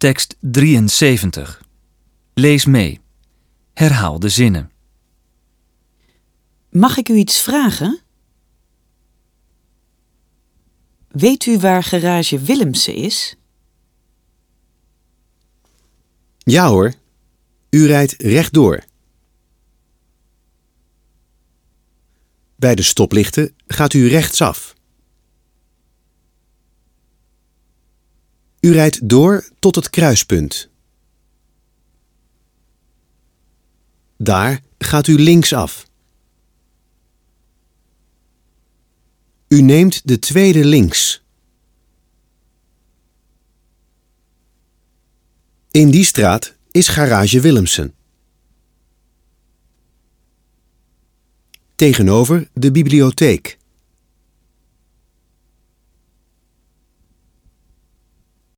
Tekst 73. Lees mee. Herhaal de zinnen. Mag ik u iets vragen? Weet u waar garage Willemsen is? Ja hoor, u rijdt rechtdoor. Bij de stoplichten gaat u rechtsaf. U rijdt door tot het kruispunt. Daar gaat u linksaf. U neemt de tweede links. In die straat is garage Willemsen. Tegenover de bibliotheek.